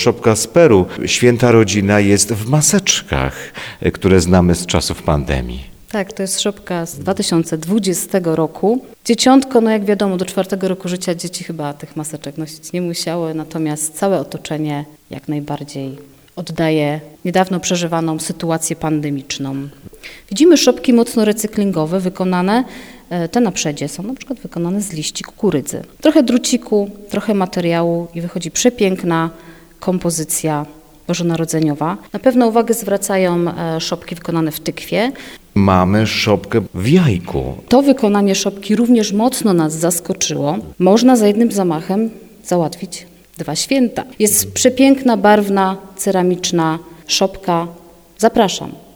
szopka z Peru. Święta rodzina jest w maseczkach, które znamy z czasów pandemii. Tak, to jest szopka z 2020 roku. Dzieciątko, no jak wiadomo, do 4 roku życia dzieci chyba tych maseczek nosić nie musiały, natomiast całe otoczenie jak najbardziej oddaje niedawno przeżywaną sytuację pandemiczną. Widzimy szopki mocno recyklingowe wykonane, te na przedzie są na przykład wykonane z liści kukurydzy. Trochę druciku, trochę materiału i wychodzi przepiękna kompozycja bożonarodzeniowa. Na pewno uwagę zwracają szopki wykonane w tykwie. Mamy szopkę w jajku. To wykonanie szopki również mocno nas zaskoczyło. Można za jednym zamachem załatwić 2 święta. Jest przepiękna, barwna, ceramiczna szopka. Zapraszam.